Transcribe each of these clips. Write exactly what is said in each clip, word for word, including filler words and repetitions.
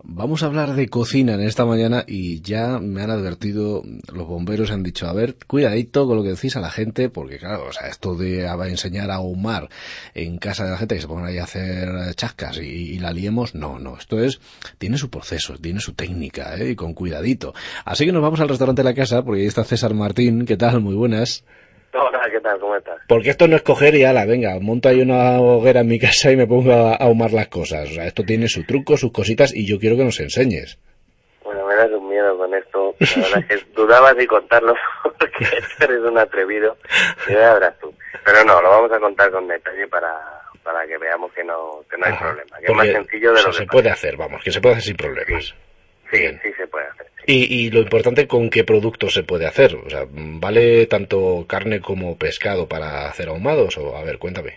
Vamos a hablar de cocina en esta mañana y ya me han advertido, los bomberos han dicho, a ver, cuidadito con lo que decís a la gente, porque claro, o sea, esto de a- enseñar a ahumar en casa de la gente que se pongan ahí a hacer chascas y, y la liemos, no, no, esto es, tiene su proceso, tiene su técnica, ¿eh? Y con cuidadito. Así que nos vamos al restaurante de la casa, porque ahí está César Martín, ¿qué tal? Muy buenas. Hola, ¿qué tal? ¿Cómo estás? Porque esto no es coger y ala, venga, monto ahí una hoguera en mi casa y me pongo a ahumar las cosas. O sea, esto tiene su truco, sus cositas y yo quiero que nos enseñes. Bueno, me das un miedo con esto. La verdad es que dudabas de contarlo porque eres un atrevido. Y ya verás tú. Pero no, lo vamos a contar con detalle para, para que veamos que no, que no hay Ajá, problema. Que es porque, más sencillo de o sea, lo que se parece. puede hacer, vamos, que se puede hacer sin problemas. Sí, Bien. sí se puede hacer. Sí. Y, y lo importante, ¿con qué producto se puede hacer? O sea, ¿vale tanto carne como pescado para hacer ahumados? O, a ver, cuéntame.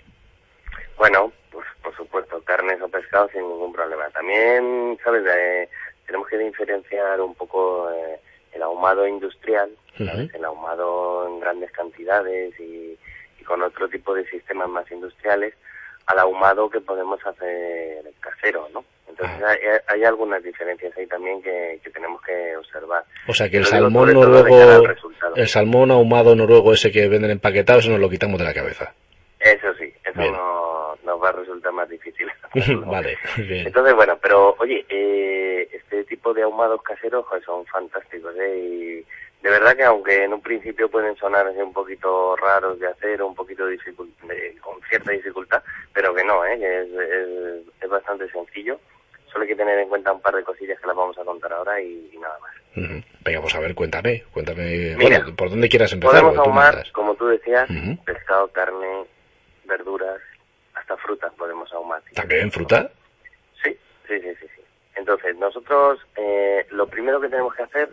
Bueno, pues por supuesto, carnes o pescados sin ningún problema. También, ¿sabes? Eh, tenemos que diferenciar un poco eh, el ahumado industrial, ¿sabes? Ujú. El ahumado en grandes cantidades y, y con otro tipo de sistemas más industriales, al ahumado que podemos hacer casero, ¿no? Entonces Ah. hay, hay algunas diferencias ahí también que, que tenemos que observar. O sea, que Te el lo digo salmón sobre todo de cara al noruego, resultado. el salmón ahumado noruego ese que venden empaquetado, eso nos lo quitamos de la cabeza. Eso sí, eso Bien. no, nos va a resultar más difícil. Vale, bien. Entonces, bueno, pero oye, eh, este tipo de ahumados caseros joder, son fantásticos, ¿eh? Y de verdad que aunque en un principio pueden sonar así un poquito raros de hacer, un poquito dificult de, con cierta dificultad, pero que no, ¿eh? Que es, es, es bastante sencillo. Solo hay que tener en cuenta un par de cosillas que las vamos a contar ahora y, y nada más. Ujú. Venga, pues a ver, cuéntame, cuéntame, Mira, bueno, por dónde quieras empezar, podemos porque tú ahumar, mandas. como tú decías, Ujú. pescado, carne, verduras, hasta frutas podemos ahumar. ¿También fruta? Sí, sí, sí, sí, sí. Entonces, nosotros eh, lo primero que tenemos que hacer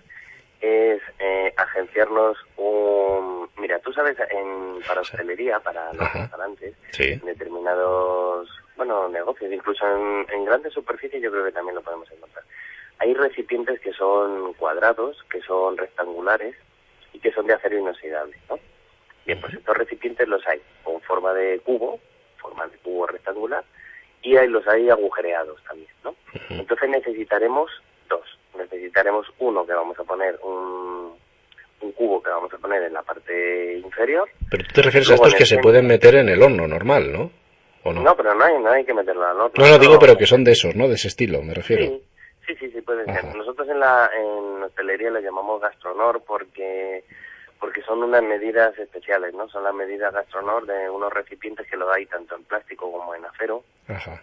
es eh, agenciarnos un... Mira, tú sabes, en, para hostelería, para los Ajá. restaurantes, Sí. en determinados, bueno, negocios, incluso en, en grandes superficies yo creo que también lo podemos encontrar. Hay recipientes que son cuadrados, que son rectangulares y que son de acero inoxidable, ¿no? Bien, pues estos recipientes los hay con forma de cubo, forma de cubo rectangular, y ahí los hay agujereados también, ¿no? Ujú. Entonces necesitaremos dos. Necesitaremos uno que vamos a poner, un, un cubo que vamos a poner en la parte inferior. Pero tú te refieres a Luego estos en que el se centro. pueden meter en el horno normal, ¿no? ¿O no? No, pero no hay, no hay que meterlo al horno. No, no, digo, Esto- pero que son de esos, ¿no? De ese estilo, me refiero. Sí, sí, sí, sí pueden ser. Ajá. Nosotros en la en hostelería le llamamos gastronor porque porque son unas medidas especiales, ¿no? Son las medidas gastronor de unos recipientes que lo hay tanto en plástico como en acero. Ajá.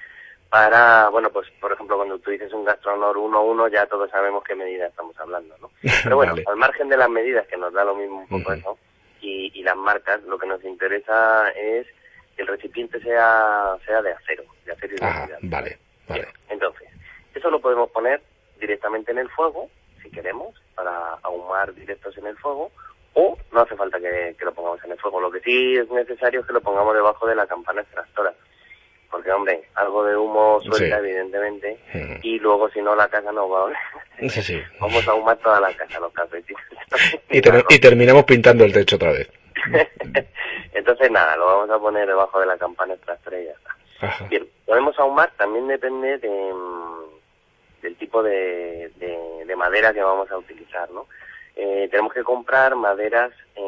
Para, bueno, pues por ejemplo cuando tú dices un gastronor uno uno ya todos sabemos qué medida estamos hablando, ¿no? Pero bueno, Vale. al margen de las medidas, que nos da lo mismo un poco Ujú. eso, y, y las marcas, lo que nos interesa es que el recipiente sea sea de acero, de acero Ajá, inoxidable. vale, vale. Bien, entonces, eso lo podemos poner directamente en el fuego, si queremos, para ahumar directos en el fuego, o no hace falta que, que lo pongamos en el fuego. Lo que sí es necesario es que lo pongamos debajo de la campana extractora, porque, hombre, algo de humo suelta, Sí. evidentemente, Ujú. y luego, si no, la casa no va a oler. Sí, sí. Vamos a ahumar toda la casa, los calcetines. Y, ter- y terminamos pintando el techo otra vez. Entonces, nada, lo vamos a poner debajo de la campana extractora y ya está. Ajá. Bien, podemos ahumar, también depende de, mm, del tipo de, de, de madera que vamos a utilizar, ¿no? Eh, tenemos que comprar maderas,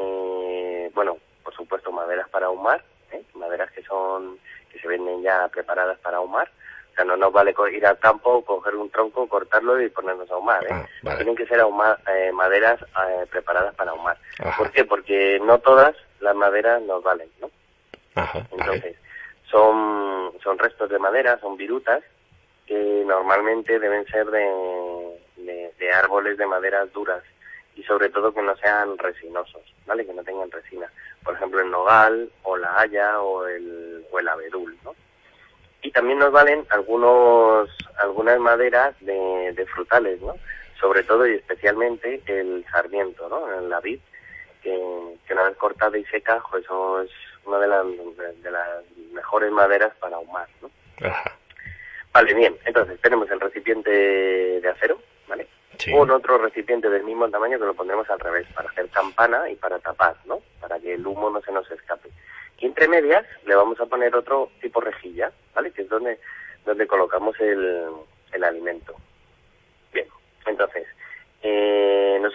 eh, bueno, por supuesto maderas para ahumar, ¿eh? Maderas que son, que se venden ya preparadas para ahumar. O sea, no nos vale co- ir al campo, coger un tronco, cortarlo y ponernos a ahumar, ¿eh? Ah, vale. Tienen que ser ahuma- eh, maderas eh, preparadas para ahumar. Ajá. ¿Por qué? Porque no todas las maderas nos valen, ¿no? Ajá, vale. Entonces, son, son restos de madera, son virutas, que normalmente deben ser de, de, de árboles de maderas duras y sobre todo que no sean resinosos, ¿vale? Que no tengan resina. Por ejemplo, el nogal o la haya o el, o el abedul, ¿no? Y también nos valen algunos algunas maderas de, de frutales, ¿no? Sobre todo y especialmente el sarmiento, ¿no? La vid, que, que una vez cortada y seca, pues eso es una de las, de las mejores maderas para ahumar, ¿no? Ajá. Vale, bien, entonces tenemos el recipiente de acero, ¿vale? Sí. Con otro recipiente del mismo tamaño que lo pondremos al revés, para hacer campana y para tapar, ¿no? Para que el humo no se nos escape. Y entre medias le vamos a poner otro tipo rejilla, ¿vale? Que es donde, donde colocamos el, el alimento.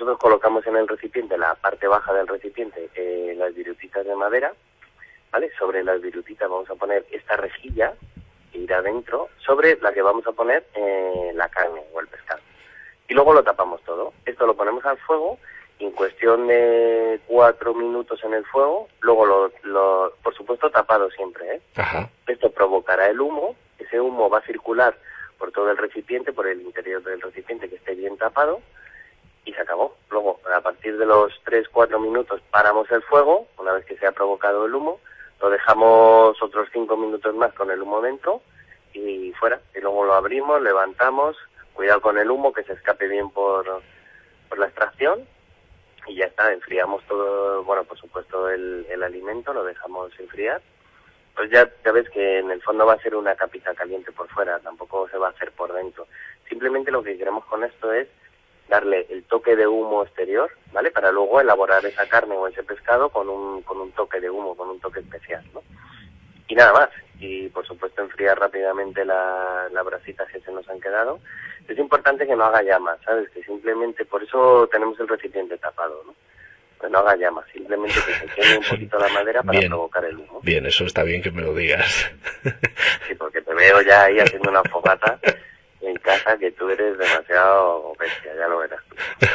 nosotros colocamos en el recipiente, la parte baja del recipiente, eh, las virutitas de madera, ¿vale? Sobre las virutitas vamos a poner esta rejilla que irá dentro, sobre la que vamos a poner eh, la carne o el pescado. Y luego lo tapamos todo. Esto lo ponemos al fuego y en cuestión de cuatro minutos en el fuego, luego lo, lo por supuesto tapado siempre, ¿eh? Ajá. Esto provocará el humo, ese humo va a circular por todo el recipiente, por el interior del recipiente que esté bien tapado, y se acabó. Luego, a partir de los tres cuatro minutos paramos el fuego, una vez que se ha provocado el humo, lo dejamos otros cinco minutos más con el humo dentro y fuera. Y luego lo abrimos, levantamos, cuidado con el humo, que se escape bien por, por la extracción, y ya está, enfriamos todo, bueno, por supuesto el, el alimento, lo dejamos enfriar. Pues ya, ya ves que en el fondo va a ser una capita caliente por fuera, tampoco se va a hacer por dentro. Simplemente lo que queremos con esto es darle el toque de humo exterior, ¿vale? Para luego elaborar esa carne o ese pescado con un, con un toque de humo, con un toque especial, ¿no? Y nada más. Y por supuesto enfriar rápidamente la, las brasitas que se nos han quedado. Es importante que no haga llamas, ¿sabes? Que simplemente, por eso tenemos el recipiente tapado, ¿no? Pues no haga llamas, simplemente que se queme un poquito la madera para bien, provocar el humo. Bien, eso está bien que me lo digas. Sí, porque te veo ya ahí haciendo una fogata en casa, que tú eres demasiado bestia, ya lo verás tú.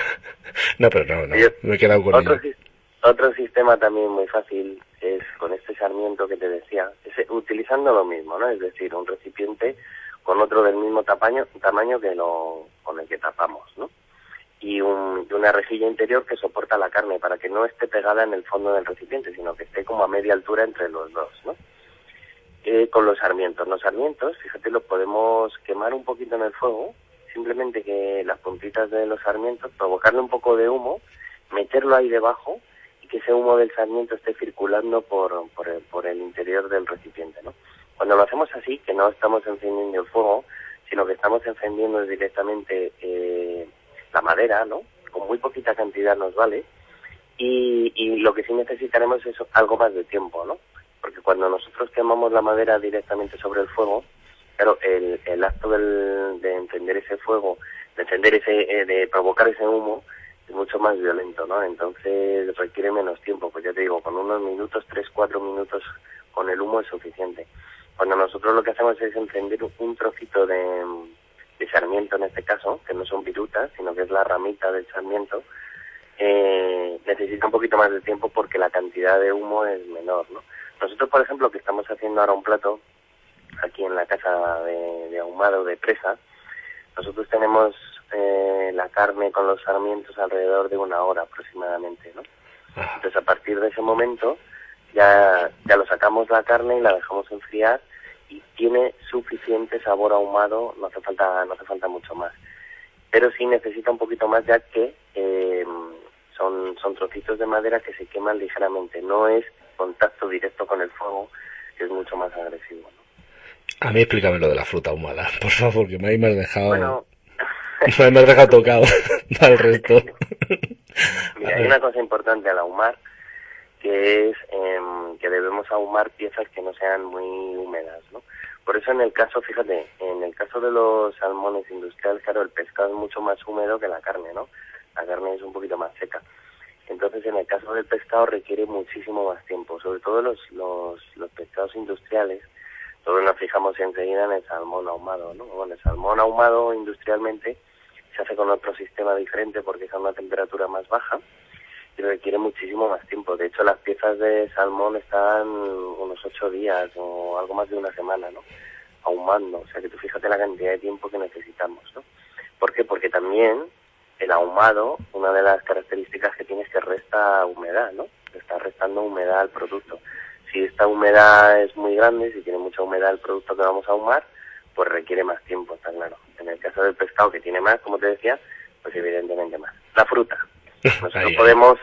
No, pero no, no, Yo, me he quedado con otro, ello. Otro sistema también muy fácil es con este sarmiento que te decía, es utilizando lo mismo, ¿no? Es decir, un recipiente con otro del mismo tamaño, tamaño que lo con el que tapamos, ¿no? Y, un, y una rejilla interior que soporta la carne para que no esté pegada en el fondo del recipiente, sino que esté como a media altura entre los dos, ¿no? Eh, con los sarmientos. Los sarmientos, fíjate, los podemos quemar un poquito en el fuego, simplemente que las puntitas de los sarmientos, provocarle un poco de humo, meterlo ahí debajo y que ese humo del sarmiento esté circulando por, por, el, por el interior del recipiente, ¿no? Cuando lo hacemos así, que no estamos encendiendo el fuego, sino que estamos encendiendo directamente eh, la madera, ¿no? Con muy poquita cantidad nos vale, y, y lo que sí necesitaremos es algo más de tiempo, ¿no? Porque cuando nosotros quemamos la madera directamente sobre el fuego, claro, el, el acto del, de encender ese fuego, de encender ese, eh, de provocar ese humo, es mucho más violento, ¿no? Entonces requiere menos tiempo, pues ya te digo, con unos minutos, tres, cuatro minutos con el humo es suficiente. Cuando nosotros lo que hacemos es encender un trocito de, de sarmiento en este caso, que no son virutas, sino que es la ramita del sarmiento, eh, necesita un poquito más de tiempo porque la cantidad de humo es menor, ¿no? Nosotros, por ejemplo, que estamos haciendo ahora un plato aquí en la casa de, de ahumado de presa, nosotros tenemos eh, la carne con los sarmientos alrededor de una hora aproximadamente, ¿no? Entonces, a partir de ese momento, ya, ya lo sacamos la carne y la dejamos enfriar y tiene suficiente sabor ahumado, no hace falta, no hace falta mucho más. Pero sí necesita un poquito más, ya que eh, son, son trocitos de madera que se queman ligeramente, no es contacto directo con el fuego, que es mucho más agresivo, ¿no? A mí explícame lo de la fruta ahumada, por favor, que ahí me has dejado... Bueno... me has dejado tocado al resto. Mira, hay una cosa importante al ahumar, que es eh, que debemos ahumar piezas que no sean muy húmedas, ¿no? Por eso en el caso, fíjate, en el caso de los salmones industriales, claro, el pescado es mucho más húmedo que la carne, ¿no? La carne es un poquito más seca. Entonces, en el caso del pescado requiere muchísimo más tiempo, sobre todo los, los, los pescados industriales. Todos nos fijamos enseguida en el salmón ahumado, ¿no? Bueno, el salmón ahumado industrialmente se hace con otro sistema diferente porque es a una temperatura más baja y requiere muchísimo más tiempo. De hecho, las piezas de salmón están unos ocho días o algo más de una semana, ¿no? Ahumando. O sea, que tú fíjate la cantidad de tiempo que necesitamos, ¿no? ¿Por qué? Porque también el ahumado, una de las características que tiene es que resta humedad, ¿no? Está restando humedad al producto. Si esta humedad es muy grande, si tiene mucha humedad el producto que vamos a ahumar, pues requiere más tiempo, está claro. En el caso del pescado, que tiene más, como te decía, pues evidentemente más. La fruta. Nosotros ahí, podemos...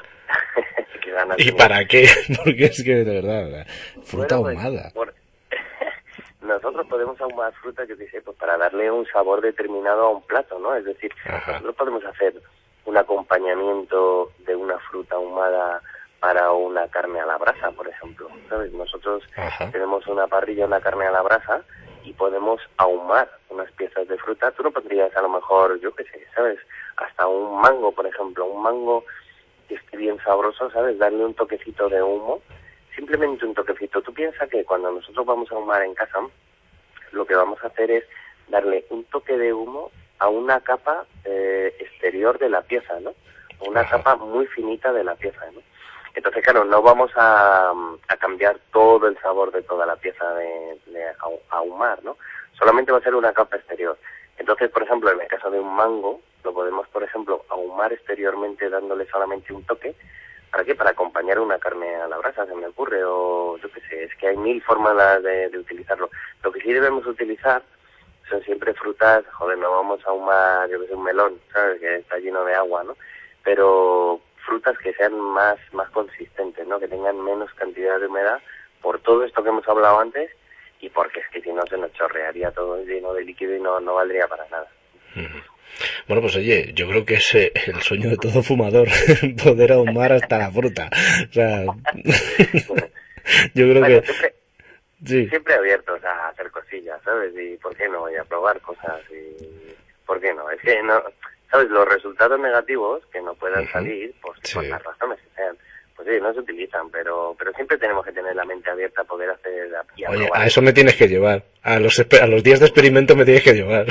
¿Y para qué? Porque es que, de verdad, fruta bueno, ahumada. Pues, por... nosotros podemos ahumar fruta, yo qué sé, pues para darle un sabor determinado a un plato, ¿no? Es decir, Ajá. nosotros podemos hacer un acompañamiento de una fruta ahumada para una carne a la brasa, por ejemplo, ¿sabes? Nosotros Ajá. tenemos una parrilla, una carne a la brasa, y podemos ahumar unas piezas de fruta. Tú no pondrías a lo mejor, yo qué sé, ¿sabes? Hasta un mango, por ejemplo, un mango que esté bien sabroso, ¿sabes? Darle un toquecito de humo, simplemente un toquecito. Tú piensas que cuando nosotros vamos a ahumar en casa, lo que vamos a hacer es darle un toque de humo a una capa eh, exterior de la pieza, ¿no? Una Ajá. capa muy finita de la pieza, ¿no? Entonces, claro, no vamos a, a cambiar todo el sabor de toda la pieza de, de ahumar, ¿no? Solamente va a ser una capa exterior. Entonces, por ejemplo, en el caso de un mango, lo podemos, por ejemplo, ahumar exteriormente dándole solamente un toque. ¿Para qué? Para acompañar una carne a la brasa, se me ocurre, o yo qué sé, es que hay mil formas de, de utilizarlo. Lo que sí debemos utilizar son siempre frutas, joder, no vamos a ahumar, yo que sé, un melón, ¿sabes? Que está lleno de agua, ¿no? Pero frutas que sean más más consistentes, ¿no? Que tengan menos cantidad de humedad, por todo esto que hemos hablado antes, y porque es que si no se nos chorrearía todo lleno de líquido y no, no valdría para nada. Bueno, pues oye, yo creo que es el sueño de todo fumador, poder ahumar hasta la fruta. O sea, yo creo bueno, que... Siempre, sí. siempre abiertos a hacer cosillas, ¿sabes? Y ¿por qué no? Voy a probar cosas y... ¿Por qué no? Es que no... ¿Sabes? Los resultados negativos que no puedan uh-huh. salir, pues sí. por las razones que sean, pues sí, no se utilizan, pero pero siempre tenemos que tener la mente abierta a poder hacer... Y a Oye, probar. A eso me tienes que llevar. A los a los días de experimento me tienes que llevar.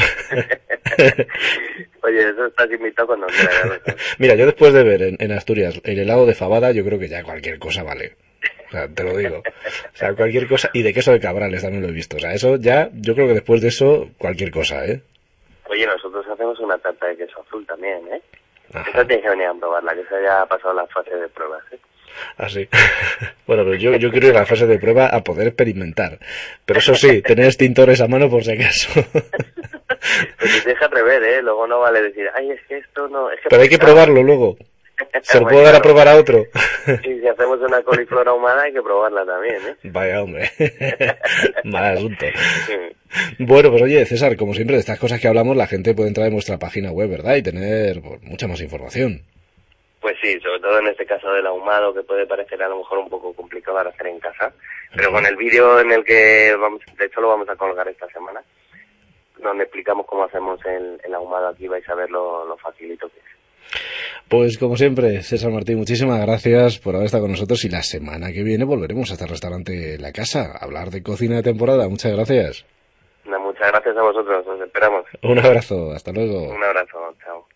Oye, eso estás invitado cuando quieras. Mira, yo después de ver en, en Asturias el helado de fabada, yo creo que ya cualquier cosa vale. O sea, te lo digo. O sea, cualquier cosa. Y de queso de cabrales también lo he visto. O sea, eso ya, yo creo que después de eso, cualquier cosa, ¿eh? Oye, nosotros hacemos una tarta de queso azul también, ¿eh? Ajá. Esa tienes que venir a probarla, que esa ya ha pasado la fase de pruebas, ¿eh? Ah, sí. Bueno, pero yo, yo quiero ir a la fase de prueba a poder experimentar. Pero eso sí, tener extintores a mano por si acaso. Pues te deja atrever, ¿eh? Luego no vale decir, ay, es que esto no... Es que pero hay que probarlo luego. Se lo puedo dar a probar a otro. Y si hacemos una coliflor ahumada hay que probarla también, ¿eh? Vaya, hombre. Mal asunto. Bueno, pues oye, César, como siempre, de estas cosas que hablamos, la gente puede entrar en vuestra página web, ¿verdad? Y tener pues, mucha más información. Pues sí, sobre todo en este caso del ahumado, que puede parecer a lo mejor un poco complicado para hacer en casa. Pero uh-huh. con el vídeo en el que vamos, de hecho lo vamos a colgar esta semana, donde explicamos cómo hacemos el, el ahumado aquí, vais a ver lo, lo facilito que es. Pues como siempre, César Martín, muchísimas gracias por haber estado con nosotros y la semana que viene volveremos a este restaurante La Casa a hablar de cocina de temporada. Muchas gracias. No, muchas gracias a vosotros, os esperamos. Un abrazo, hasta luego. Un abrazo, chao.